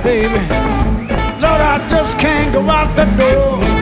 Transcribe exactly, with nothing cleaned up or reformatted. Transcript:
baby. Lord, I just can't go out the door.